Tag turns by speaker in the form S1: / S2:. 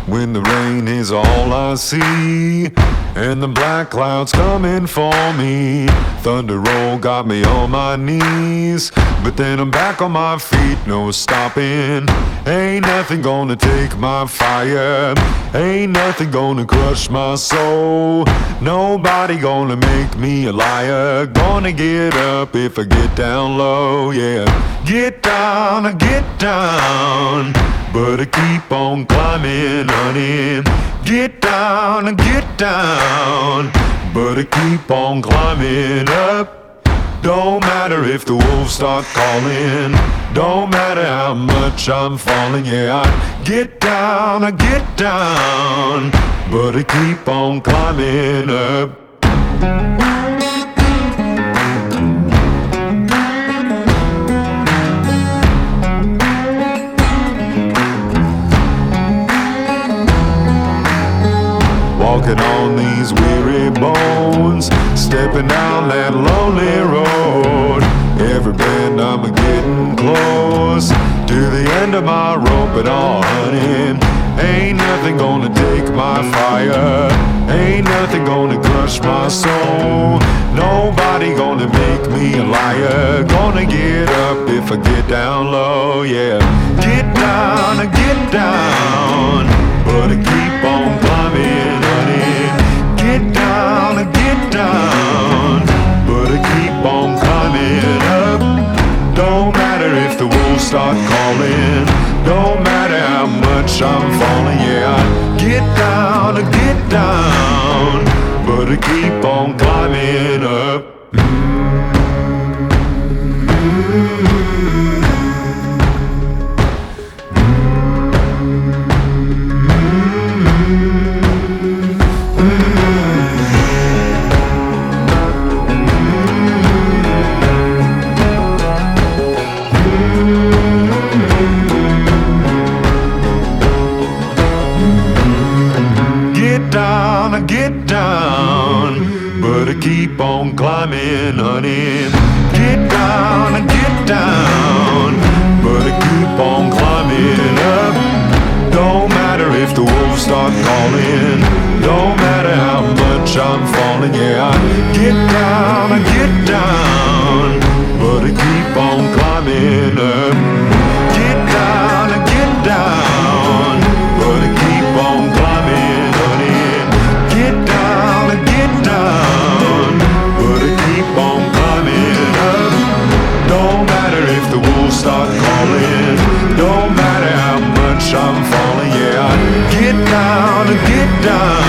S1: when the rain is all I see, and the black clouds coming for me. Thunder roll got me on my knees, but then I'm back on my feet, no stopping. Ain't nothing gonna take my fire, ain't nothing gonna crush my soul. Nobody gonna make me a liar. Gonna get up if I get down low, yeah. Get down, but I keep on climbing, honey. Get down, but I keep on climbing up. Don't matter if the wolves start calling, don't matter how much I'm falling, yeah. I get down, but I keep on climbing up. Walking on these weary bones, stepping down that lonely road. Every bend I'm getting close to the end of my rope, and all, honey, ain't nothing gonna take my fire, ain't nothing gonna crush my soul. Nobody gonna make me a liar. Gonna get up if I get down low, yeah. Get down, but I keep on climbing, honey. Get down, but I keep on climbing up. Don't matter if the wolves start calling, don't matter how much I'm falling, yeah. I get down, but I keep on climbing up. Get down, but I keep on climbing, honey. Get down, but I keep on climbing up. Don't matter if the wolves start calling, don't matter how much I'm falling, yeah. I get down, but I keep on climbing up. Get down, but I keep on climbing, honey. Get down, but I keep on climbing up. Don't matter if the wolves start calling, don't matter how much I'm falling, yeah. I get down,